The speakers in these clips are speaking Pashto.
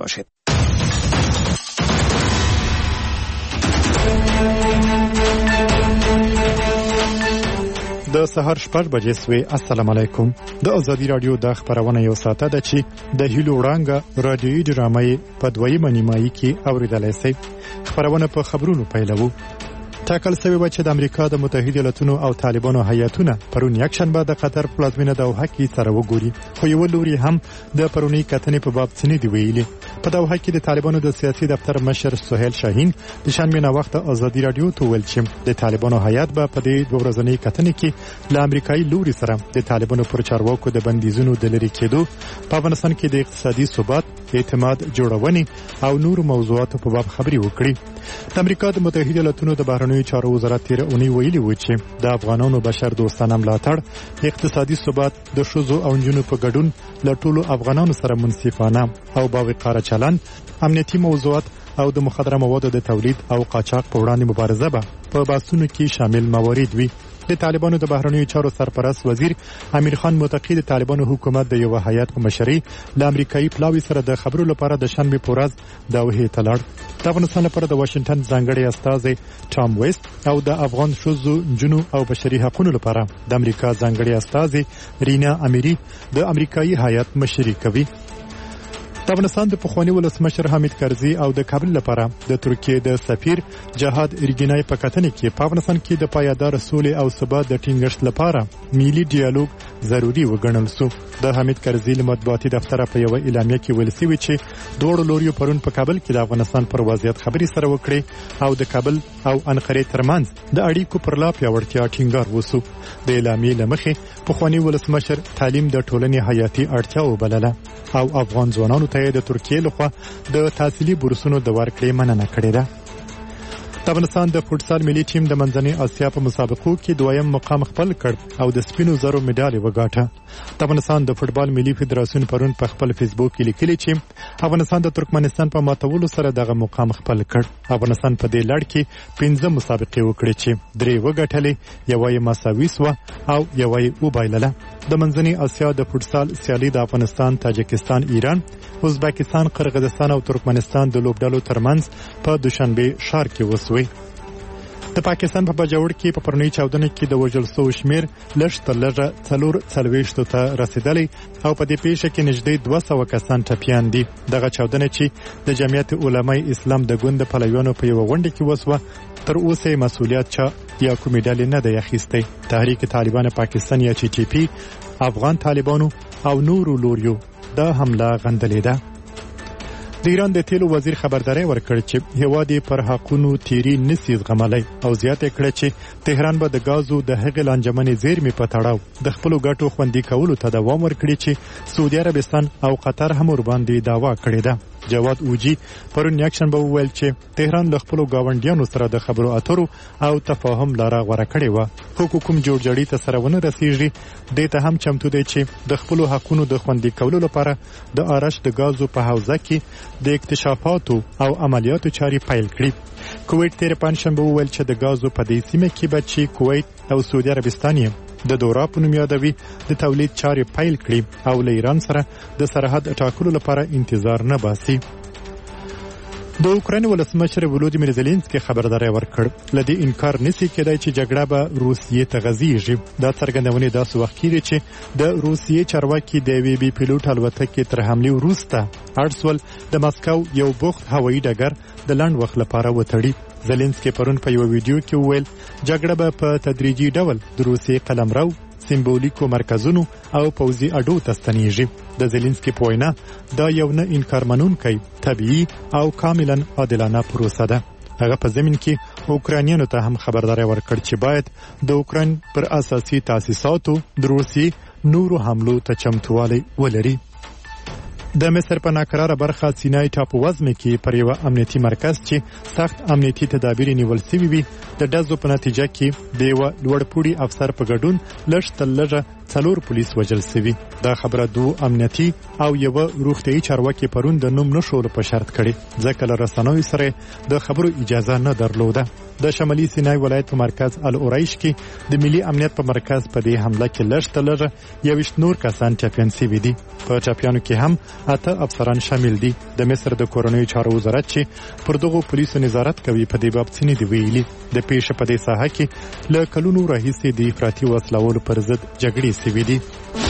باشید. د سهار 6 بجې سوی. السلام علیکم. د ازادي رادیو د خبرونه یو ساعته ده چې د هیلو وړانګه رادیوي ډرامې په دویمه نیمایي کې اوریدلای شئ. خبرونه په خبرونو پیلوو. ټاکل شوی و چې د امریکا د متحده ایالاتونو او طالبانو هیئتونه پرون یک شنبه د قطر پلازمینه دوحه کې سره وګوري، خو یو لوري هم د پرونی کتنې په باب څه نه دی ویلي. په دوحه کې د طالبانو د سیاسي دفتر مشر سهیل شاهین د شنبه نه وخت ازادي رادیو ته ویل چې د طالبانو هیئت به په دې دوه ورځنۍ کتنې کې له امریکایي لوري سره د طالبانو پر چارواکو د بندیزونو د لرې کېدو، په افغانستان کې د اقتصادي ثبات، اعتماد جوړونې او نور موضوعاتو په باب خبري وکړي. د امریکا د متحده ایالاتونو د بهرنیو چارو وزارت تیر اونۍ ویلي و چې د افغانانو بشر دوستانه ملاتړ، اقتصادي ثبات، د ښځو او نجونو په ګډون له ټولو افغانانو سره منصفانه او باوقاره چلند، امنیتي موضوعات او د مخدره موادو د تولید او قاچاق په وړاندې مبارزه به په بحثونو کې شامل موارد وي. د طالبانو د بهرنیو چارو سرپرست وزیر امیر خان متقی د طالبانو حکومت د یو هیئت په مشرۍ له امریکایي پلاوي سره د خبرو لپاره د شنبه په ورځ دوحې ته لاړ. د افغانستان لپاره د واشنگټن ځانګړي استازی ټام ویست او د افغان ښځو، نجونو او بشري حقوقو لپاره د امریکا ځانګړي استازی رینا امیری د امریکایي هیئت مشري کوي. د افغانستان د پخوانی ولسمشر حامد کرزي او د کابل لپاره د ترکیې د سفیر جهاد ارګینای په کتنې کې په افغانستان کې د پایدار سولې او ثبات د ټینګښت لپاره ملي ډیالوګ ضروری وګڼل شو. د حامد کرزي له مطبوعاتي دفتر په یو اعلامیه کې ویل شوی چې دوه لوري پرون په کابل کې د افغانستان پر وضعیت خبري سره وکړي او د کابل او انقره ترمنځ د اړیکو پر لا پیاوړتیا ټینګار وسو. د اعلامیې لمخې پخوانی ولسمشر تعلیم د ټولنې حیاتي اړتیا وبلله او افغان ځوانانو ته د ترکیې لخوا د تحصیلي بورسونو د ورکړې مننه کړې ده. د افغانستان د فوټسال ملي ټیم د منځنۍ اسیا په مسابقو کې دویم مقام خپل کړ او د سپینو زرو مډال وګاټه. د افغانستان د فوټبال ملي فدراسیون پرون په خپل فیسبوک کې لیکلي چې افغانستان د ترکمنستان په ماتولو سره دغه مقام خپل کړ. افغانستان په دې لړ کې 15 مسابقې وکړې چې 3 وګټلې، یو یې مساوي سو او یو یې وبایلله. د منځنۍ اسیا د فوټسال سیالي د افغانستان، تاجکستان، ایران، ازبکستان، قرغیزستان او ترکمنستان د لوبډلو ترمنځ په دوشنبه ښار کې وسوي. د پاکستان په بجاور کې په پرونی چاودنه کې د وژل شوو شمیر لږ تر لږه 440 ته رسیدلی او په دې پیښه کې نږدې 200 کسان ټپیان دي. دغه چاودنه چې د جمعیت علماء اسلام د ګوند پلویانو په یو غونډه کې وسوه، تر اوسه مسؤلیت چا یا کومې ډلې نه دی اخیستی. تحریک طالبان پاکستان یا TTP، افغان طالبانو او نورو لوریو دا حمله غندلې ده. د ایران د تیلو وزیر خبرداري ورکړ چې هیواد پر حقونو تیری نسی زغملای او زیاته کړ چې تهران به د غازو د هغې لانجمنې زیرمې په تړاو د خپل ګټو خوندي کولو ته دوام ورکړي چې سعودي عربستان او قطر هم ور باندې داوا کړې ده. جواد اوجی پرون یک شنبه وویل چې تهران له خپل گاونډیانو سره د خبرو اترو او تفاهم لاره غوړه کړې و، خو کوم جوړجاړي ته سره ونه رسیږي. دې ته هم چمتو دی چې د خپل حقونو د خوندي کولو لپاره د آرش د غازو په حوزه کې د اکتشافاتو او عملیاتو چاري پیل کړي. کویت تیر پنځشنبه وویل چې د غازو په دې سیمه کې به چې کویت او سعودي عربستان د دورا په نوم یادوي د تولید چارې پیل کړي او له ایران سره د سرحد ټاکلو لپاره انتظار نه باسي. د اوکراین ولسمشر ولودیمیر زيلنسکي خبرداري ورکړ لدی انکار نسی کېدای چې جګړه به روسیې ته غځيږي. دا څرګندونه داسې وخت کې چې د روسیې چارواکي د وی پیلوټ الوتکې تر حمله وروسته ارسول د مسکو یو بوخت هوایي ډګر د لنډ وخت لپاره وتړي. زيلنسکي پرون په یو ویډیو کې وویل جګړه به په تدریجي ډول د روسیې قلمرو، سمبولیکو مرکزونو او پوځي اډو ته ستنیږي. د زيلنسکي په وینا دا یو نه انکار منونکی، طبيعي او کاملا عادلانه پروسه ده. هغه په زمين کې اوکرانیانو ته هم خبرداري ورکړ چې باید د اوکران پر اساسي تاسیساتو د روسي نورو حملو ته چمتووالی ولري. د مصر په ناکراره برخه سینای ټاپو وزمه کې پر یو امنیتي مرکز چې سخت امنیتي تدابیر نیول شوي وي د ډزو په نتیجه کې د یو لوړپوړي افسر په ګډون لږ تر لږه 4 پولیس وژل شوي. دا خبره 2 امنیتي او یو روغتیايي چارواکي پرون د نوم نشولو په شرط کړي ځکه له رسنیو سره د خبرو اجازه نه درلوده. د شمالي سینای ولایت په مرکز العریش کې د ملي امنیت په مرکز په دې حمله کې لږ تر لږه 21 نور کسان ټپیان شوي دي. په ټپیانو کې هم 8 افسران شامل دي. د مصر د کورنیو چارو وزارت چې پر دغو پولیسو نظارت کوي په دې باب څه نه دی ویلي. د پیښې په دې ساحه کې له کلونو راهیسې د افراطي وسلوالو پر ضد جګړې شوې دي.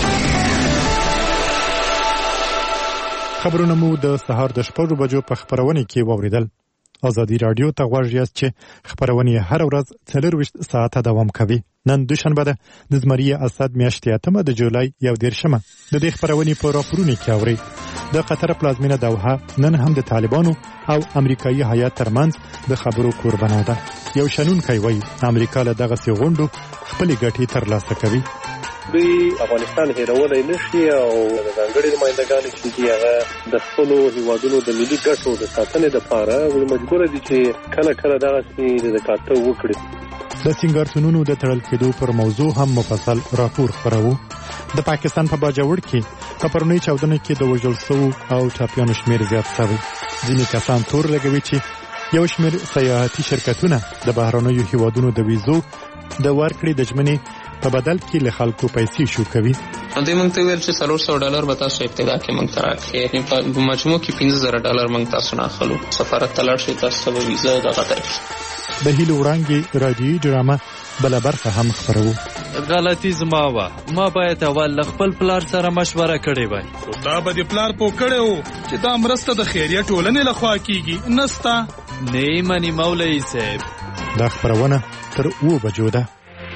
خبرونه مو د سهار د 6 بجو په خبرونه کې واوریدل. ازادي رادیو ته غواړئ یاست چې خبرونه هر ورځ 24 ساعته دوام کوي. نن دوشنبه ده د زمری اسد میاشتې 8 د جولای 11 د دې خبرونه په راپورونه کې اوري. د قطر پلازمینه دوحه نن هم د طالبانو او امریکایي هیات ترمنځ د خبرو قربانه ده. یو شنونکی وایي امریکا له دغه سیغوندو خپل ګټې ترلاسه کوي. دوی افغانستان هیرولای نشي او د ځانګړي نمائندګانو چې هغه د خپلو هیوادونو د ملي ګټو د ساتنې لپاره مجبور دي چې کله کله دغه څه د کاته وکړي. د سنگارتونونو د تړل کېدو پر موضوع هم مفصل راپور خپرو. د پاکستان په باجوړ کې په پرونی چاودنه کې د وژل شوو او ټپیانو شمیر زیات شوی. ځینې کسان تور لګوي چې یو شمیر سیاحتي شرکتونه د بهرنیو هیوادونو د ویزو د ورکړې د ژمنې په بدل کې له خلکو پیسې شو کوي. دوی موږ ته ویل چې $400 به تاسو ابتدا کې موږ ته راکړي، په مجموع کې $15,000 موږ تاسو نه اخلو. سفارت ته لاړ شئ، تاسو ته ویزه دغه درکړي. د هیلو وړانګې رادیویي ډرامه بله برخه هم خپرو. غلطي زما وه، ما باید اول خپل پلار سره مشوره کړې وای. خو دا به د پلار پوه کړی و چې دا مرسته د خیریه ټولنې لخوا کیږي، نسته نه مني مولوي صاحب. دا خپرونه تر 7 بجو ده.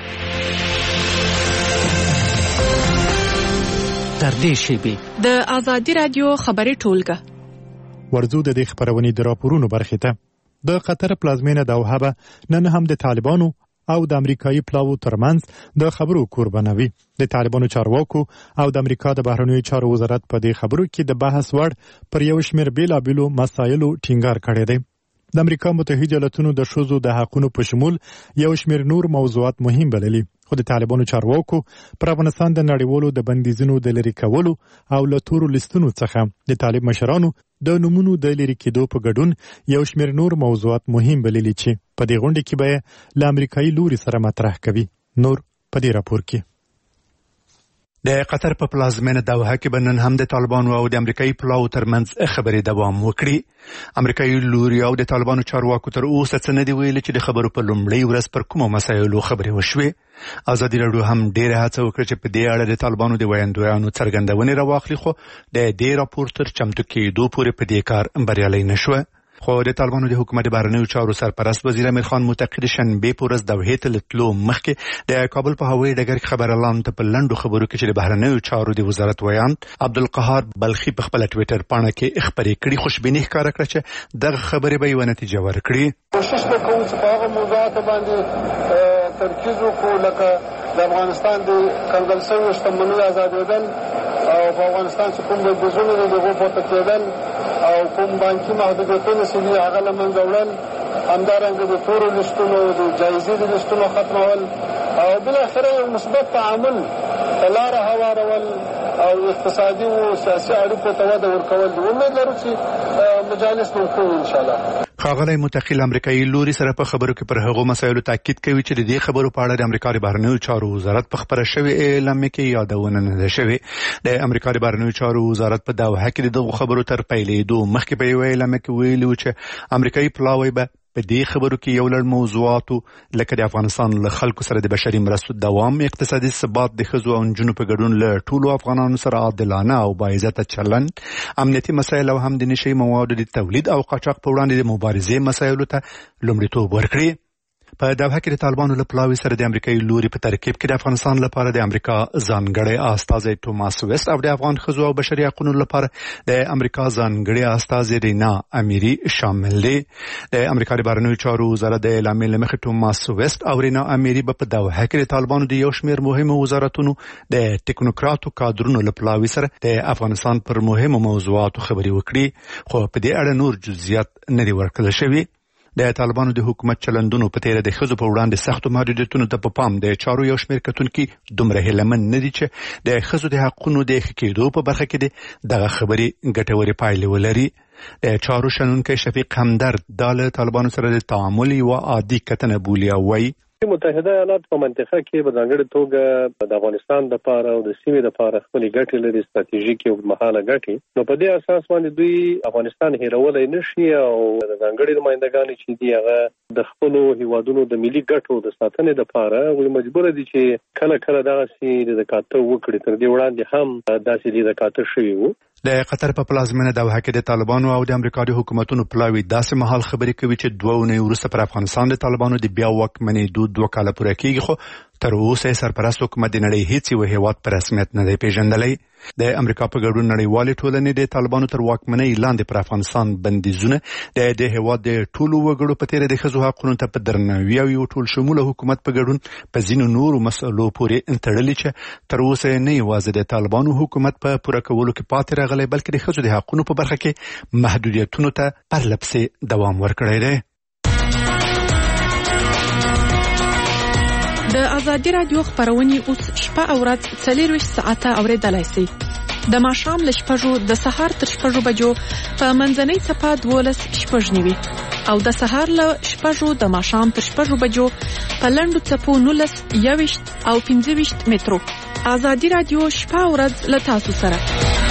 تر دې شیبې د ازادي رادیو خبري ټولګه ورزو د دې خبرونې د راپورونو برخې ته. د قطر پلازمینه دوحه به نن هم د طالبانو او د امریکایي پلاوو ترمنځ د خبرو قربانه وي. د طالبانو چارواکو او د امریکا د بهرنیو چارو وزارت په دې خبرو کې د بحث وړ پر یو شمېر بیلابیلو مسایلو ټینګار کړی دی. د امریکا متحده ایالاتونو د ښځو د حقونو په شمول یو شمېر نور موضوعات مهم بللي. خو د طالبانو چارواکو پر افغانستان د نړیوالو د بندیزونو د لرې کولو او له تورو لیستونو څخه د طالب مشرانو د نومونو د لرې کېدو په ګډون یو شمېر نور موضوعات مهم بللي چې په دې غونډه کې به له امریکایي لوري سره مطرح کوي. نور په دې راپور کې. د قطر په پلازمینه دوحه کې به نن هم د طالبانو او د امریکایي پلاوو ترمنځ خبرې دوام وکړي. امریکایي لوري او د طالبانو چارواکو تر اوسه څه نه دی ویلي چې د خبرو په لومړۍ ورځ پر کومو مسایلو خبرې وشوې. ازادي راډیو هم ډېره هڅه وکړه چې په دې اړه د طالبانو د ویاندویانو څرګندونې راواخلي، خو د دې راپور تر چمتو کېدو پورې په دې کار بریالی نه شوه. خو د طالبانو د حکومت بهرنیو چارو سرپرست وزیر امیر خان معتقد شنبه په ورځ دوحې ته له تلو مخکې د کابل په هوایي ډګر کې خبريالانو ته په لنډو خبرو کې چې د بهرنیو چارو د وزارت ویاند عبدالقهار بلخي په خپل ټویټر پاڼه کې خبرې کړې، خوشبیني ښکاره کړه چې دغه خبرې به یوه نتیجه ورکړي. کوشش وکړو چې په هغه موضوعاتو باندې ترکیز وکړو لکه د افغانستان د کنګل شویو شتمنیو ازادېدل او په افغانستان چې کوم بندیزونه دي د هغو پورته کېدل او کوم بانکي محدودیتونه چې دي هغه له منځه وړل، همدارنګه د تورو لیستونو د جایزې د لیستونو ختمول او بالاخره یو مثبت تعامل ته لاره هوارول او اقتصادي او سیاسي اړیکو ته وده ورکول دي. امید لرو چې مجالس به وکړو انشاءالله. ښاغلی متقیل امریکایي لوري سره په خبرو کې پر هغو مسایلو تاکید کوي چې د دې خبرو په اړه د امریکا د بهرنیو چارو وزارت په خبره شوې اعلامیه کې یادونه نه ده شوې. د امریکا د بهرنیو چارو وزارت په دوحه کې د دغو خبرو تر پیلېدو مخکې په یوه اعلامیه کې ویلي و چې امریکایي پلاوی به په دې خبرو کې یو لړ موضوعاتو لکه د افغانستان له خلکو سره د بشري مرستو دوام، اقتصادي ثبات، د ښځو او نجونو په ګډون له ټولو افغانانو سره عادلانه او باعزته چلند، امنیتي مسایل او هم د نشي موادو د تولید او قاچاق په وړاندې د مبارزې مسایلو ته لومړیتوب ورکړي. په دوحه کې د طالبانو له پلاوي سره د امریکایي لوري په ترکیب کې د افغانستان لپاره د امریکا ځانګړی استازی توماس ویست او د افغان ښځو او بشري حقوقو لپاره د امریکا ځانګړی استازی رینا امیری شامل دي. د امریکا د بهرنیو چارو وزارت د اعلامیې له مخې توماس ویست او رینا امیری په دوحه کې د طالبانو د یو شمېر مهمو وزارتونو د ټکنوکراتو کادرونو له پلاوي سره د افغانستان پر مهمو موضوعاتو خبرې وکړي، خو په دې اړه نور جزئیات نه دي ورکړل شوي. د طالبانو د حکومت چلندونو په تیره د ښځو په وړاندې سختو محدودیتونو ته په پام د چارو یو شمېر کتونکي دومره هیلهمند نه دي چې د ښځو د حقونو د ښه کېدو په برخه کې دغه خبرې ګټورې پایلې ولري. د چارو شنونکی شفیق همدرد دا له طالبانو سره د تعامل یوه عادي کتنه بولي او وایي متحده ایالات په منطقه کې په ځانګړې توګه د افغانستان د پاره او د سیمې د پاره خپل ګټې لري ستراتیژیکي او مهاله ګټې نو په دې اساس باندې دوی افغانستان هیرولای نشي او د ځانګړې نمائندګانو چې دی هغه د خپل هیوادونو د ملي ګټو د ساتنې د پاره وي مجبور دي چې کله کله دغه سي د کاته وکړي تر دې وړاندې هم داسې د کاته شوی وو د قطر په پلازمینه دوحه کې د طالبانو او د امریکا د حکومتونو پلاوی داسې مهال خبرې کوي چې 2 اونۍ وروسته پر افغانستان د طالبانو د بیا واکمنېدو 2 کاله پوره کېږي خو تر اوسه سرپرست حکومت د نړۍ هیڅ یو هیواد په رسمیت نه دی پیژندلی د امریکا په ګډون نړیوالې ټولنې د طالبانو تر واکمنۍ لاندې پر افغانستان بندیزونه د هیواد د ټولو وګړو په تیر د ښځو حقونو ته په درناوي او یو ټول شموله حکومت په ګډون په ځینو نورو مسئلو پورې تړلي چې تر اوسه نه یوازې د طالبانو حکومت په پوره کولو کې پاتې راغلی بلکې د ښځو د حقونو په برخه کې محدودیتونو ته پرلپسې دوام ورکړی دی. د ازادي رادیو خبرونه اوس شپه او ورځ 24 ساعته اوریدلای شئ. د ماښام له 6 د سهار تر 6 بجو په منځنۍ صفه 12:09 او د سهار له 6 د ماښام تر 6 بجو په لنډو صفو 19 او 15 مترو. ازادي رادیو شپه او ورځ له تاسو سره.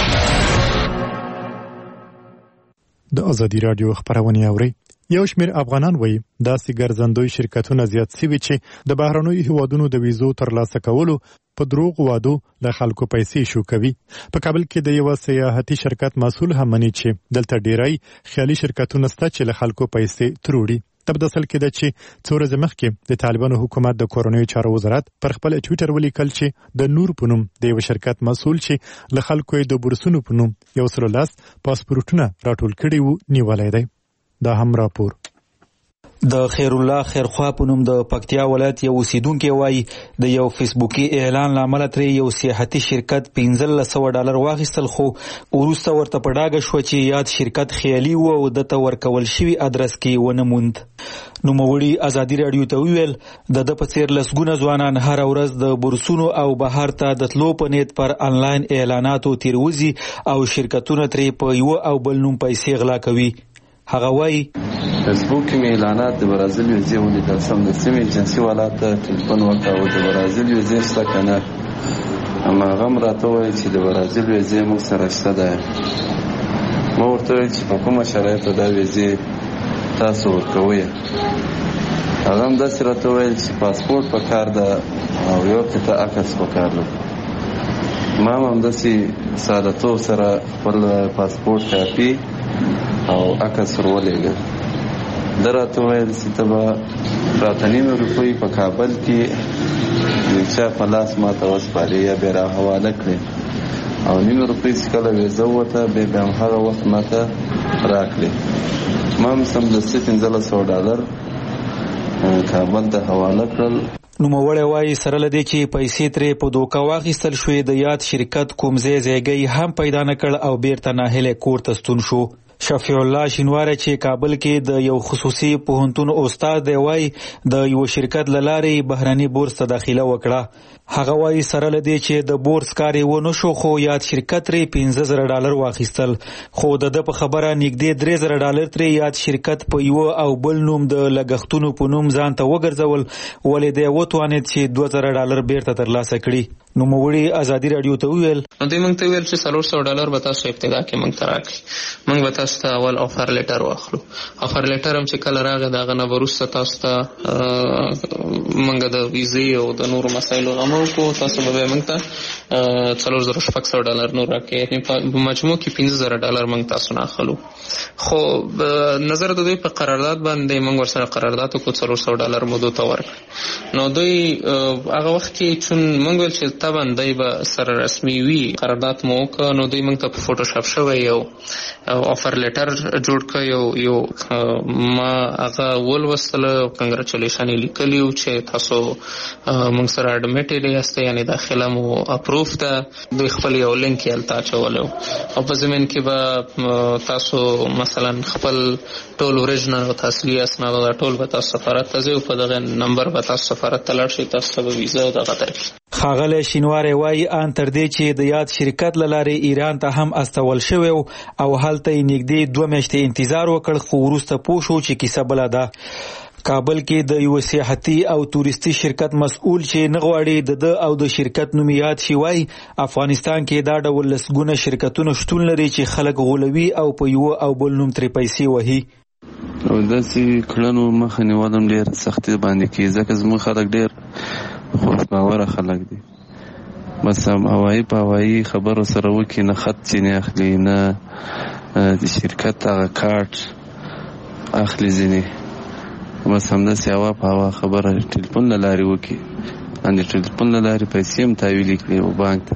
د ازادي رادیو خبرونه اوري. یو شمېر افغانان وایي داسې ګرځندوی شرکتونه زیات شوي چې د بهرنیو هیوادونو د ویزو ترلاسه کولو په دروغ وعدو له خلکو پیسې شو کوي. په کابل کې د یو سیاحتي شرکت مسؤل هم مني چې دلته ډیری خیالي شرکتونه شته چې له خلکو پیسې تروړي. تبدسل کې ده چې څو ورځې مخکې د طالبانو حکومت د کورنیو چارو وزارت پر خپل ټویټر ولیکل چې د نور په نوم د یو شرکت مسؤل چې له خلکو د بورسونو په نوم 110 پاسپورتونه راټول کړي وو نیولای دی. دا هم راپور د خیر الله خیرخوا په نوم د پکتیا ولایت یو اوسیدونکو وایي د یو فیسبوکي اعلان لامل ترې یو سیاحتي شرکت $1500 واخیستل خو وروسته ورته په ډاګه شو چې یاد شرکت خیالي و او د ته ورکول شوی ادرس کې ونه موند. نوموړي ازادي رادیو ته ویل د په څیر لسګونه ځوانان هر ورځ د بورسونو او بهر ته د تلو په نیت پر انلاین اعلاناتو تیروزي او شرکتونه ترې په یو او بل نوم پیسې غلا کوي. هغه وایي فیسبوک کې اعلانات د برازیل ویزې ولیدل سم د سیمې ایجنسي والا ته ټلیفون وکړ د برازیل ویزې شته کنه اما هغه راته وایي چې د برازیل ویزې موږ سره شته ده. ما ورته ویل چې په کومه شرایطو دا ویزې تاسو ورکوئ. هغه هم داسې راته ویل چې پاسپورټ پکار ده او یو قطعه عکس پکار ده. ما هم همداسې ساده‌توب سره خپل پاسپورټ کاپي او عکس ورولېږه. ده راته ویل چې ته به راته $9 په کابل کې د چا په لاس ما ته وسپارې یا بیا راحواله کړې او $9 چې کله ویزه ووته بیا به همهغه وخت ما ته راکړې. ما هم سمدستي $1500 کابل ته حواله کړل. نوموړی وایي سره له دې چې پیسې ترې په دوکه واخیستل شوې د یاد شرکت کوم ځای هم پیدا نه کړ او بیرته ناهیلی کور ته ستون شو. شفیع الله شینواری چې کابل کې د یو خصوصي پوهنتون استاد دی وایي د یو شرکت له لارې بهرني بورس ته داخله وکړه. هغه وایي سره له دې چې د بورس کار یې ونه شو خو یاد شرکت ترې $15,000 واخیستل خو د په خبره نږدې $3,000 ترې یاد شرکت په یو او بل نوم د لګښتونو په نوم ځان ته وګرځول ولې دی وتوانید چې $2,000 بیرته ترلاسه کړي. نوموړي ازادي رادیو ته ویل دوی موږ ته ویل چې $400 به تاسو ابتدا کې موږ ته راکړي. موږ به تاسو ته اول آفر لیټر واخلو. آفر لیټر هم چې کله راغی دغه نه وروسته تاسو ته موږ د ویزې او د نورو مسایلو غمو کو تاسو به موږ ته $4,600 نور راکړي. په مجموع کې $15,000 موږ تاسو نه اخلو. خو نظر د دوی په قرارداد باندې موږ ورسره قرارداد وکړو $400 مو دوی ته ورکړ. نو دوی هغه وخت کې چون موږ ویل چې طبعا دوی به سره رسمي وي قرارداد مو وکړ نو دوی موږ ته په فوټوشاپ شوی یو آفر لیټر جوړ کړ یو ما هغه ولوستله کنګریچولیشن لیکلی و چې تاسو موږ سره اډمیټ یاست یعنی داخله مو اپروو پروف ته دوی خپل یو لینک یې هلته اچولی و او په ضمن کې به تاسو مثلا خپل ټول اوریجنل او اصلي اسناد ټول به تاسو سفارت ته ځئ او په دغه نمبر به تاسو سفارت ته لاړ شئ، تاسو ته به ویزه دغه درکړي. ښاغلی شینواری وایي ان تر دې چې د یاد شرکت له لارې ایران ته هم استول شوی او هلته یې نږدې 2 میاشتې انتظار وکړ، خو وروسته پوه شو چې کیسه بله ده. کابل کې د یو سیاحتي او تورستي شرکت مسؤل چې نه غواړي د او د شرکت نوم یاد شي وایي افغانستان کې دا ډول لسګونه شرکتونه شتون لري چې خلک غولوي او په یو او بل نوم ترې پیسې وهي. او داسې کړنو مخه نیول هم ډېر سختي باندې کېږي ځکه زموږ خلک ډېر خوش باوره خلک دي. بس هوایي په هوایي خبرو سره وکړي، نه خط ځینې اخلي، نه د شرکت هغه کارت اخلي ځینې، بس همداسې هوا په هوا خبره ټلیفون له لارې وکړي، د ټلیفون له لارې پیسې هم تحویل کړي او بانک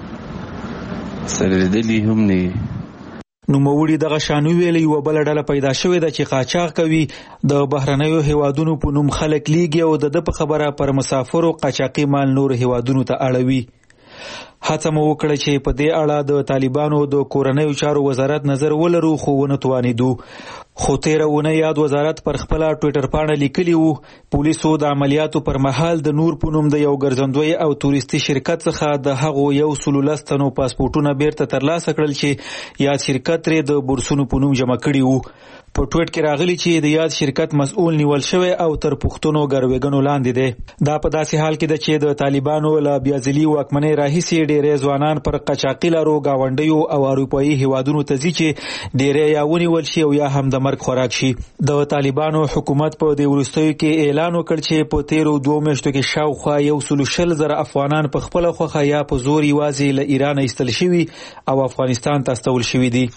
ته سره لیدلي هم نه وي. نوموړي دغه شان ویلي یوه بله ډله پیدا شوې ده چې قاچاق کوي، د بهرنیو هیوادونو په نوم خلک لیږي او د په خبره پر مسافرو قاچاقي مال نور هیوادونو ته اړوي. هڅه مو وکړه چې په دې اړه د طالبانو د کورنیو چارو وزارت نظر ولرو، خو ونه توانېدو. خو تېره اونۍ یاد وزارت پر خپله ټویټر پاڼه لیکلي وو پولیسو د عملیاتو پر مهال د نور په نوم د یو ګرځندوی او تورستي شرکت څخه د هغو 110 تنو پاسپورټونه بیرته ترلاسه کړل چې یاد شرکت ترې د بورسونو په نوم جمع کړي وو. په ټویټ کې راغلی چې د یاد شرکت مسؤل نیول شوی او تر پوښتنو ګروېږنو لاندې دی. دا په داسې حال کې ده چې د طالبانو له بیازلي واکمنۍ راهیسې ډېری ځوانان پر قاچاقي لارو ګاونډیو او اروپایي هیوادونو ته ځي چې ډېری یا ونیول شي او یا هم د مرګ خوراک شي. د طالبانو حکومت په دې وروستیو کې اعلان وکړ چې په تیرو 2 میاشتو کې شاوخوا 140,000 افغانان په خپله خوښه یا په زور یوازې له ایران ایستل شوي او افغانستان ته استول شوي دي.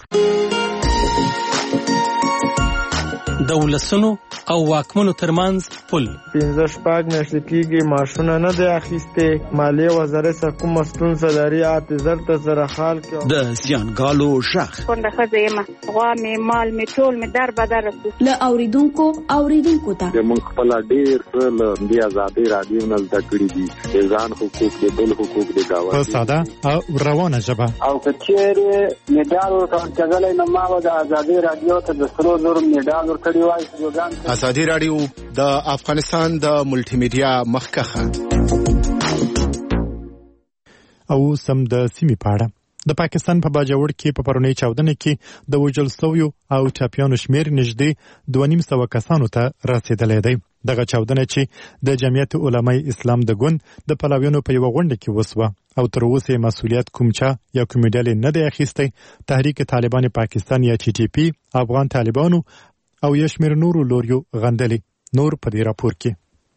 د ولسونو او واکمنو ترمنځ پل 15 میاشتې کېږي معاشونه نه دی اخیستې، مالیې وزارت څخه کومه ستونزه لري، اعتذار ته سره حال کې د زیانګالو غږ کونډه ښځه یم، غوا مې مال مې ټول مې در بدر رسو له اوریدونکو ته موږ خپل ډېر څه له دې ازادۍ راډیو نه زده کړي دي، د ځان حقوق د بل حقوق د دعوت په ساده او روانه ژبه. او که چېرې میډال ورته کېدلی نو ما به د ازادۍ راډیو ته د 100,000 میډال ورکړی وای. ازادي راډیو د افغانستان د ملټي میډیا مخکخه او سم د سیمې پاړه. د پاکستان په باجوړ کې په پرونی چاودنه کې د وژل شویو او ټاپیانو شمیر نږدې 250 کسانو ته رسیدلی دی. دغه چاودنه چې د جمعیت علماء اسلام د ګوند د پلاویانو په یو غونډه کې وسوه او تر اوسه مسؤلیت کوم چا یا کوم ډلې نه دی اخیستی. تحریک طالبان پاکستان یا TTP، افغان طالبانو او یشمیر نورو لوریو غندلي. نور په دې راپور کې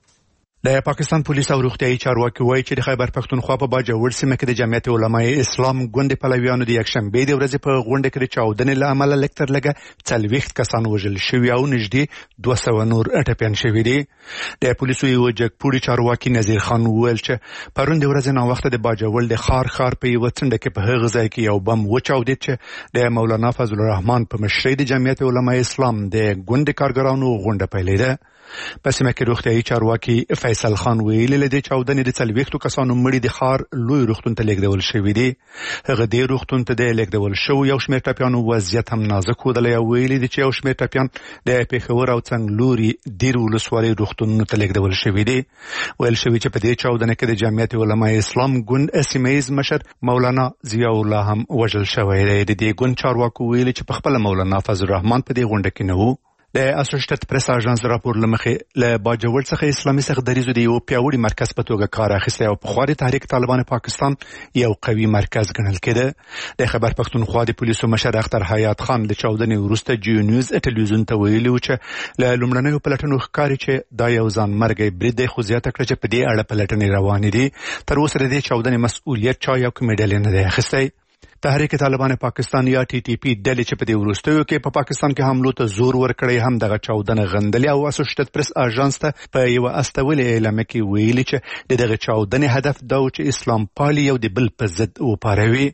د پاکستان پولیس او روغتیايي چارواکي وایي چې د خیبر پښتونخوا په باجوړ سیمه کې د جمعیت علماء اسلام ګوند پلویانو د یکشنبه د ورځې په غونډه کې د چاودنې له امله لکتر لګه 40 کسان وژل شوي او نږدې 200 نور ټپیان شوي دي. د پولیسو یو جګپوړي چارواکي نذیر خان وویل چې پرون د ورځې ناوخته د باجوړ د خار په یو څنډه کې په هغه ځای کې یو بم وچاودید چې د مولانا فضل الرحمن په مشرۍ د جمعیت علماء اسلام د ګوند کارګرانو غونډه پیلېده. په سیمه کې روغتیايي چارواکي فیصل خان ویلي له دې چاودنې د 40 کسانو مړي د خار لوی روغتون ته لیږدول شوي دي. هغه دې روغتون ته د لیږدول شوي یو شمېر ټپیانو وضعیت هم نازک ودلی او ویلي دي چې یو شمېر ټپیان د پېښور او څنګلوري دیر ولسوالۍ روغتونونو ته لیږدول شوي دي. ویل شوي چې په دې چاودنه کې د جمعیت علماء اسلام ګوند سیمه ییز مشر مولانا ضیاء الله هم وژل شوی دی. د دې ګوند چارواکو ویلي چې په خپله مولانا فضل الرحمن په دې غونډه کې نه و. د اسوسییټډ پریس اژانس راپور لمخې له باجوړ څخه اسلامي سخدریزو د یو پیاوړي مرکز په توګه کار اخیستی او په خواري تحریک طالبان پاکستان یو قوي مرکز ګڼل کېده. د خیبر پښتونخوا د پولیسو مشر اختر حیات خان د چاودنې وروسته جیو نیوز ټلویزیون ته ویلي و چې له لومړنیو پلټنو ښکاري چې دا یو ځان مرګی برید دی، خو زیاته کړه چې په دې اړه پلټنې روانې دي. تر اوسه د دې چاودنې مسؤلیت چا یا کومې ډلې نه دی اخیستی. تحریک طالبان پاکستان یا TTP ډلې چې په دې وروستیو کې په پاکستان کې حملو ته زور ورکړی هم دغه چاودنه غندلې او اسوسییټډ پریس اژانس ته په یو استولې اعلامیه کې ویلي چې دغه چاودنې هدف دا و چې اسلام پالي یو د بل په ضد وپاروي.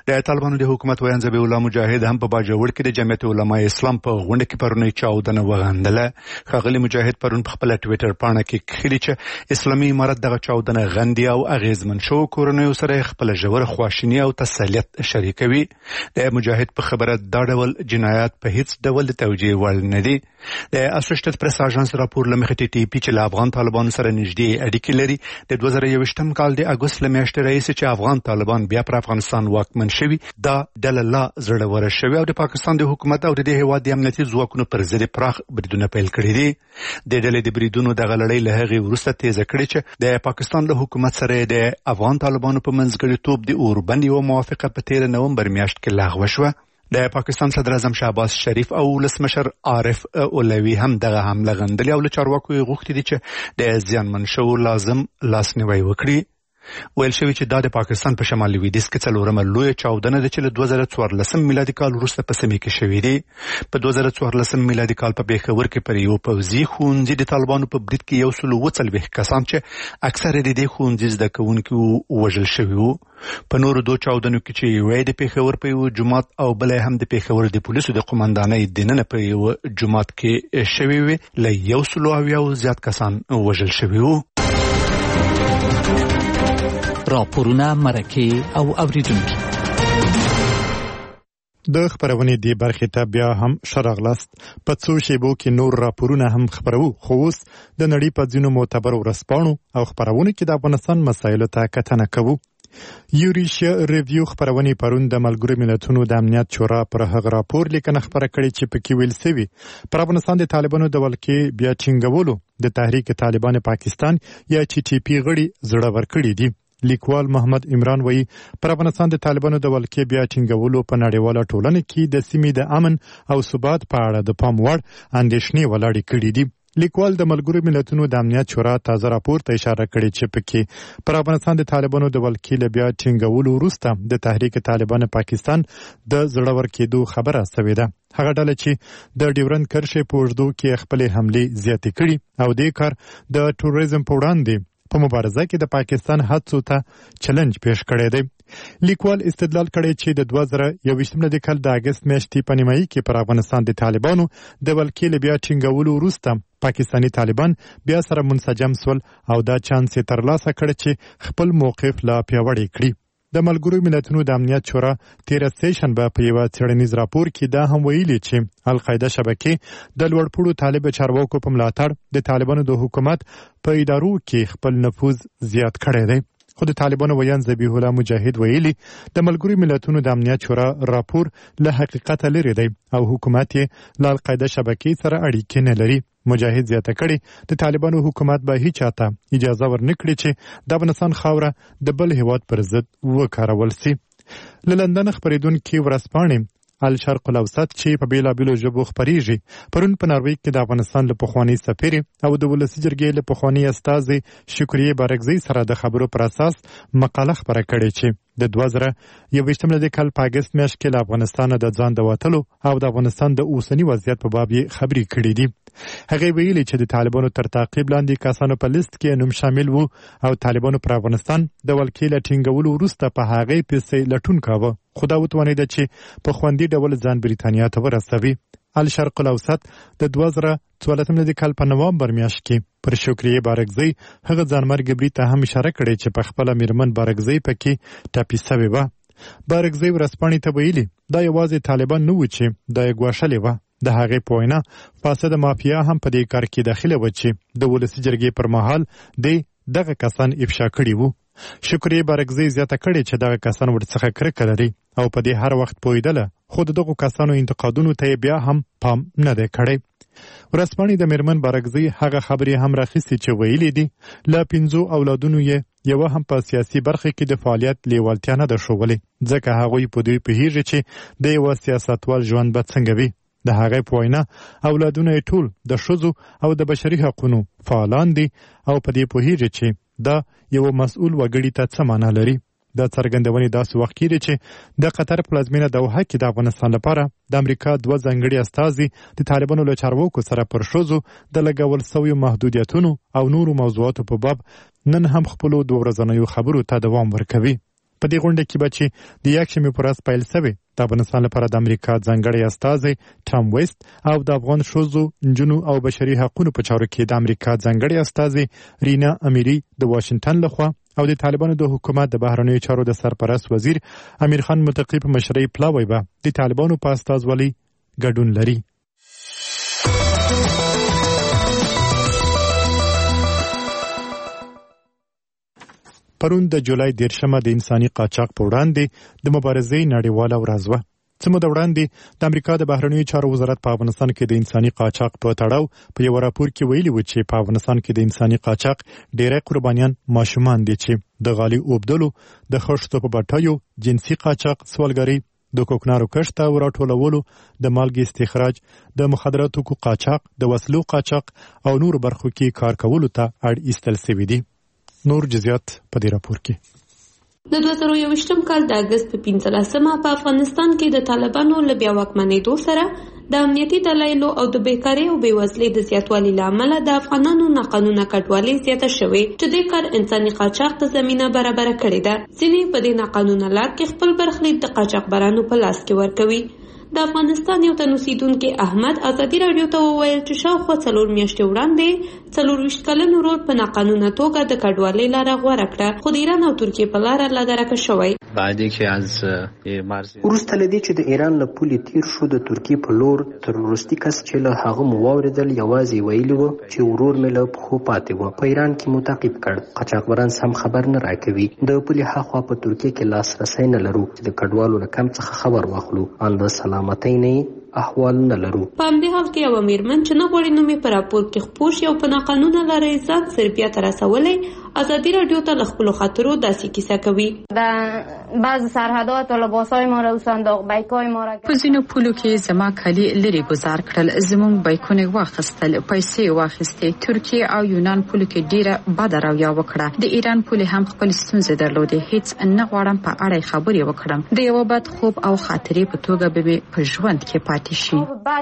د طالبانو د حکومت ویان ذبیح الله مجاهد هم په باجوړ کې د جمعیت علماء اسلام په غونډه کې پرونی چاودنه وغندله. ښاغلي مجاهد پرون په خپل ټویټر پاڼه کې خلی چې اسلامي امارت دغه چاودنه غندي او اغیزمن شو کورنیو سره خپل ژور خواشینی او تسلیت شریکوي. د مجاهد په خبره دا ډول جنایات په هیڅ ډول توجیه وړ نه دي. د اسوسییټډ پریس اژانس راپور لمخې ټي ټي پی چې له افغان طالبانو سره نږدې اړیکې لري د 2021 کال د اګوست لمیاشتې راهیسې چې افغان طالبان بیا پر افغانستان واکمن شوي دا ډله لا زړوره شوې او د پاکستان د حکومت او د دې هیواد د امنیتي ځواکونو پر ضد پراخ بریدونه پیل کړي دي. د ډلې د بریدونو دغه لړۍ له هغې وروسته تیزه کړې چې د پاکستان له حکومت سره د افغان طالبانو په منځګړیتوب د اوربند یوه موافقه په 13 نومبر میاشت کې لغوه شوه. د پاکستان صدر اعظم شهباز شریف او ولسمشر عارف اولوی هم دغه حمله غندلې او له چارواکو یې غوښتي دي چې د زیانمن شوو لازم لاسنیوی وکړي. ویل شوی چې دا د پاکستان په شمال لویدیځ کې څلورمه لویه چاودنه ده چې له 2014 میلادي کال وروسته په سیمه کې شوې دي. په 2014 میلادي کال په پیښور کې پر یو پوځي ښوونځي د طالبانو په برید کې 140 کسان چې اکثر د دې ښوونځي زده کوونکي وژل شوي وو. په نورو دوه چاودنو کې چې یوه د پیښور په یو جومات او بله هم د پیښور د پولیسو د قومندانۍ دننه په یو جومات کې شوي وي له 170 زیات کسان وژل شوي وو. راپورونه مرکه او اوریدونکي د خبرونې دی برخې ته بیا هم شراغلاست. په څو شیبو کې نور راپورونه هم خبرو خو اوس د نړۍ په ځینو معتبرو ورځپاڼو او خبرونو کې د افغانستان مسایلو ته کتنه کوو. یوریشیا ریویو خبرونې پرون د ملګرو ملتونو د امنیت شورا پر هغه راپور لیکنه خبره کړې چې پکې ویل شوی پر افغانستان د طالبانو د ولکې بیا ټینګولو د تحریک طالبان پاکستان یا ټي ټي پی غړي زړه ورکړي دي. لیکوال محمد عمران وایي پر افغانستان د طالبانو د ولکې بیا ټینګولو په نړیواله ټولنه کې د سیمې د امن او ثبات په اړه د پام وړ اندېښنې ولاړې کړي دي. لیکوال د ملګرو ملتونو د امنیت شورا تازه راپور ته اشاره کړې چې پکې پر افغانستان د طالبانو د ولکې له بیا ټینګولو وروسته د تحریک طالبان پاکستان د زړور کېدو خبره شوې ده. هغه ډله چې د ډیورند کرښې په اوږدو کې خپلې حملې زیاتې کړي او دې کار د ټوریزم په وړاندې په مبارزه کې د پاکستان هڅو ته چیلنج پیش کړی دی. لیکوال استدلال کړی چې د 2021 کال د اگست میاشتې په نیمایي کې پر افغانستان د طالبانو د ولکې له بیا ټینګولو وروسته پاکستاني طالبان بیا سره منسجم سول او دا چانس یې ترلاسه کړ چې خپل موقف لا پیاوړی کړي. د ملګرو ملتونو د امنیت شورا 13 سیشنبه په یو څېړنیز راپور کې دا هم ویلي چې القاعده شبکې د لوړپوړو طالب چارواکو په ملاتړ د طالبانو د حکومت په ادارو کې خپل نفوذ زیات کړی دی. خو د طالبانو ویان ذبیح الله مجاهد ویلي د ملګرو ملتونو د امنیت شورا راپور له حقیقت لري دی او حکومت یې له القاعده شبکې سره اړیکې نه لري. مجاهد زیاته کړي د طالبانو حکومت به هیڅ چاته اجازه ورنکړي چې د افغانستان خاوره د بل هیواد پر ضد وکارول سي. له لندن خبرېدونکي ورځپاڼې الشرق الاوسط چې په بیلابیلو ژبو خپریږي پرون په ناروې کې د افغانستان له پخواني سفیر او د ولسي جرګې له پخواني استازي شکریه بارکزی سره د خبرو پر اساس مقاله خبره کړې چې د 2021 کال په اگست میاشت کې له افغانستان د ځان د وتلو او د افغانستان د اوسنی وضعیت په باب یې خبرې کړې دي. هغه ویلي چې د طالبانو تر تعقیب لاندې کسانو په لیست کې نوم شامل وو او طالبانو پر افغانستان د ولکې له ټینګولو وروسته په هغې پیسې لټون کاوه خو دا وتوانېده چې په خوندي ډول ځان بریتانیا ته ورسوي. الشرق الاوسط د 2014 کال په نوامبر میاشت کې پر شکریه بارکزی هغه ځانمرګ برید ته هم اشاره کړې چې په خپله میرمن بارکزی پکې ټاپي سوې وه. بارکزی ورځپاڼې ته ویلي دا یوازې طالبان نه وو چې دا یې ګواښلې وه. د هغې په وینا فاسده مافیا هم په دې کار کې داخله و چې د ولسي جرګې پر مهال دغه کسان افشا کړي وو. شکریه بارکزی زیاته کړې چې دغه کسان ورڅخه کرکه لري او په دې هر وخت پوهېدله خو د دغو کسانو انتقادونو ته بیا هم پام نه دی کړی. ورځپاڼې د میرمن بارکزی هغه خبرې هم راخیستې چې ویلي دي له 5 اولادونو یې یوه هم په سیاسي برخه کې د فعالیت لیوالتیا نه ده ښودلې ځکه هغوی په دوی پوهېږي چې د یوه سیاستوال ژوند به څنګه وي. د هغې په وینا اولادونه یې ټول د ښځو او د بشري حقونو فعالان دي او په دې پوهېږي چې دا یو مسؤل وګړي ته څه معنا لري. دا څرګندونې داسې وخت کېږي چې د قطر پلازمینه دوحه کې د افغانستان لپاره د امریکا 2 ځانګړي استازي د طالبانو له چارواکو سره پر ښځو د لګول سویو محدودیتونو او نورو موضوعاتو په باب نن هم خپلو 2 ورځنیو خبرو ته دوام ورکوي. په دې غونډه کې به چې د یکشنبې پر ورځ پیل شوې د افغانستان لپاره د امریکا ځانګړی استازی ټام ویست او د افغان ښځو، نجونو او بشري حقوقو په چارو کې د امریکا ځانګړی استازی رینا امیری د واشنگټن لخوا او د طالبانو د حکومت د بهرنیو چارو د سرپرست وزیر امیر خان متقی په مشرۍ پلاوی به د طالبانو په استازولۍ ګډون لري. پرون د جولای 10 د انساني قاچاق په وړاندې د مبارزې نړیواله ورځ وه. څه موده وړاندې د امریکا د بهرنیو چارو وزارت په افغانستان کې د انساني قاچاق په تړاو په یو راپور کې ویلي و چې په افغانستان کې د انساني قاچاق ډېری قربانیان ماشومان دي چې د غالي اوبدلو، د خښتو په بټیو، جنسي قاچاق، سوالګرۍ، د کوکنارو کښت او راټولولو، د مالګې استخراج، د مخدراتو قاچاق، د وسلو قاچاق او نور برخو کې کار کولو ته اړ ایستل شوي دي. نور جزئیات په دې راپور کې. د 2021 کال د اگست په 15مه په افغانستان کې د طالبانو له بیا واکمنېدو سره د امنیتي دلایلو او د بیکارۍ او بېوزلۍ د زیاتوالي له امله د افغانانو ناقانونه کډوالۍ زیاته شوې چې د کار انساني قاچاق ته زمینه برابره کړې ده. ځینې په دې ناقانونه لار کې خپل برخلیک د قاچاقبرانو په لاس کې ورکوي. د افغانستان یو تن اوسیدونکي احمد ازادي راډیو ته وویل چې شاوخوا 4 میاشتې وړاندې 24 کلن ورور په ناقانونه توګه د کډوالۍ لاره غوره کړه، خو د ایران او ترکیې په لاره لادرکه شوی. وروسته له دې چې د ایران له پولې تیر شو، د ترکیې په لور تروریستي کس چې له هغه مو واورېدل یوازې ویلي و چې ورور مې له پښو پاتې و. په ایران کې مو تعقیب کړ. قاچاقبران سم خبر نه راکوي. د پولې هاخوا په ترکیې کې لاسرسی نه لرو چې د کډوالو له کم څخه خبر واخلو. ان د سلامتۍ نه احوال نه لرو. په همدې حال کې یو میرمن چې نه غواړي نوم یې په راپور کې خپور شي او په ناقانونه لارې ځان سربیا ته رسولی، ازادي راډیو ته له خپلو خاطرو داسې کیسه کوي. بعض سرحدات و لباسای ما را و صندوق بیکای ما را په ځینو پولو کې زما کالي لرې گذار کړل، زموږ بیکونه واخیستل، پیسې واخیستې. ترکیه او یونان پولو کې ډیره بده رویه وکړه. د ایران پولې هم خپل ستونزې درلودې. هیڅ نه غواړم په اړه خبرې وکړم. د یو بد خوب او خاطرې په توګه به په ژوند کې پاتې شي.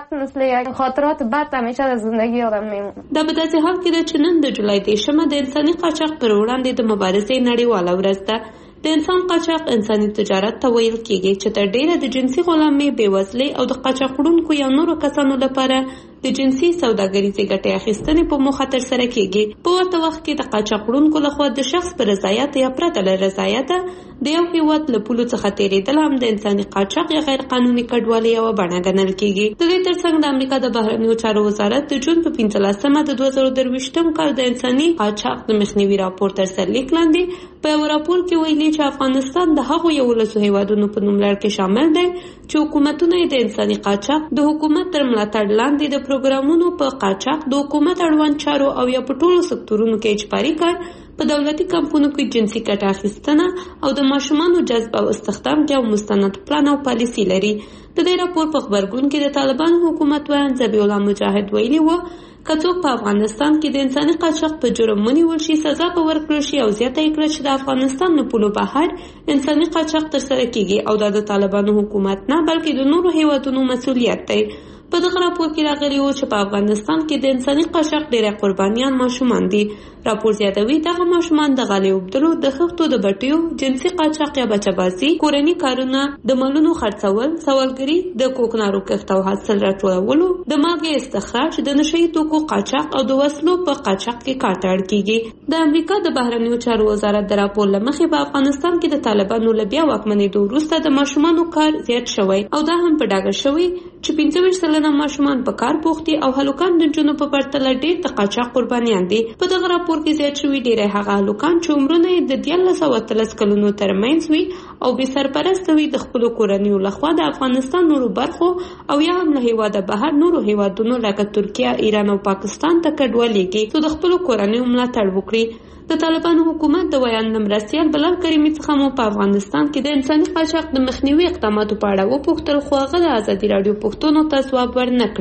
خاطرات بد همیشه در زندگی آدم میمونه. دا په داسې حال کې ده چې نن د جولای 10 د انساني قاچاق پر وړاندې د مبارزې نړیواله ورځ ده. د انسان قاچاق انساني تجارت ته ویل کېږي چې تر ډیره د جنسي غلامۍ، بېوزلۍ او د قاچاقوړونکو یا نورو کسانو لپاره د جنسي سوداګریزې ګټې اخیستنې په موخه ترسره کېږي. په ورته وخت کې د قاچاقوړونکو لخوا د شخص په رضایت یا پرته له رضایته د یو هېواد له پولو څخه تېرېدل هم د انساني قاچاق یا غیر قانوني کډوالۍ یوه بڼه ګڼل کېږي. د دې ترڅنګ د امریکا د بهرنیو چارو وزارت د جون په 15مه د 2023 کال د انساني قاچاق د مخنیوي راپور تر سرلیک لاندې په یو راپور کې ویلي چې افغانستان د هغو 11 هېوادونو په نوملړ کې شامل دی چې حکومتونه یې د انساني قاچاق د حکومت تر ملاتړ لاندې د پروګرامونو په قاچاق، د حکومت اړوند چارو او یا په ټولو سکتورونو کې اجباري کار، په دولتي کمپونو کې جنسي ګټه اخیستنه او د ماشومانو جذب او استخدام کې یو مستند پلان او پالیسي لري. د دې راپور په خبرګون کې د طالبانو حکومت ویاند ذبیح الله مجاهد ویلي و که څوک په افغانستان کې د انساني قاچاق په جرم ونیول شي، سزا به ورکړل شي او زیاته یې کړه چې د افغانستان له پولو بهر انساني قاچاق ترسره کېږي او دا د طالبانو حکومت نه بلکې د نورو هیوادونو مسؤلیت دی. په دغه راپور کې راغلي و چې په افغانستان کې د انساني قاچاق ډېری قربانیان ماشومان دي. راپور زیاتوي دغه ماشومان د غالۍ اوبدلو، د خښتو د بټیو، جنسي قاچاق یا بچه‌بازي، کورني کارونه، د مالونو خرڅول، سوالګري، د کوکنارو کښت او حاصل راټولولو، د مالګې استخراج، د نشه یي توکو قاچاق او د وسلو په قاچاق کې کار ته اړ کېږي. د امریکا د بهرنیو چارو وزارت د راپور له مخې په افغانستان کې د طالبانو له بیا واکمنېدو وروسته د ماشومانو کار زیات شوی او دا هم په ډاګه شوی چې 25 سلنه ماشومان په کار بوخت دي او هلکان د نجونو په پرتله ډېر د قاچاق قربانیان دي. په دغه راپور کې زیات شوي ډېری هغه هلکان چې عمرونه یې د 13 او 13 کلونو ترمنځ وي او بې سرپرسته وي د خپلو کورنیو لخوا د افغانستان نورو برخو او یا هم له هېواده بهر نورو هېوادونو لکه ترکیه، ایران او پاکستان ته کډوالېږي څو د خپلو کورنیو ملاتړ وکړي. د طالبانو حکومت د ویاند مرستیال بلال کریمي څخه مو په افغانستان کې د انساني قاچاق د مخنیوي اقداماتو په اړه وپوښتل خو هغه د ازادي راډیو پوښتنو ته ځواب ورنه کړل.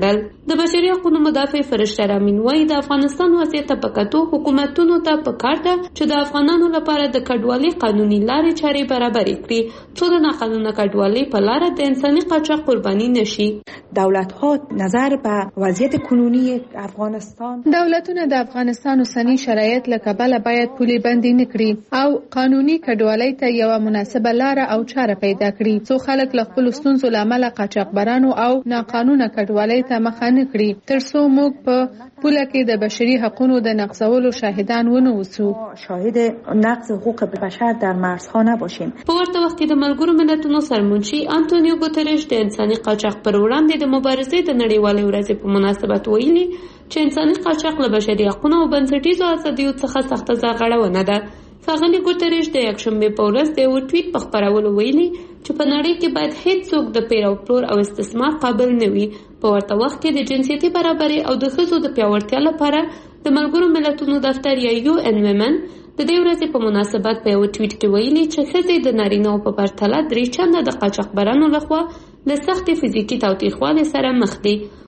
د بشري حقوقو مدافع فرشته رامین وایي د افغانستان وضعیت په کتو حکومتونو ته پکار ده چې د افغانانو لپاره د کډوالۍ قانوني لارې چارې برابرې کړي څو د ناقانونه کډوالۍ په لاره د انساني قاچاق قرباني نشي. دولت‌ها نظر به وضعیت کنونی افغانستان دولتونه د افغانستان اوسنی شرایط له کبله باید پولې بندي نکړي او قانوني کډوالۍ ته یو مناسبه لار او چاره پیدا کړي څو خلک له خپل ستونزو لامل قاچاقبرانو او ناقانونه کډوالۍ ته مخه نه کړي ترڅو موږ په پوله کې د بشري حقوقو د نقضولو شاهدان ونه اوسو. شاهد نقض حقوق بشر در مرزها نباشیم. په ورته وخت کې د ملګرو ملتونو سرمنشي انټونیو ګوتریش د انساني قاچاق پر وړاندې د مبارزې د نړیوالې ورځې په مناسبت ویلي چې انساني قاچاق له بشري حقوقو او بنسټیزو ازادیو څخه سخته ځانګړونه ده. ښاغلي ګوتریش د یکشنبې په ورځ د یو ټویټ په خپرولو ویلي چې په نړۍ کې باید هیڅوک د پیر او پلور او استثمار قابل نه وي. په ورته وخت کې د جنسیتي برابرۍ او د ښځو د پیاوړتیا لپاره د ملګرو ملتونو دفتر یا UN Women د دې ورځې په مناسبت په یو ټویټ کې ویلي چې ښځې د نارینه‌و په پرتله 3 چنده د قاچاقبرانو لخوا له سختې فزیکي تاوتریخوالي سره مخ دي.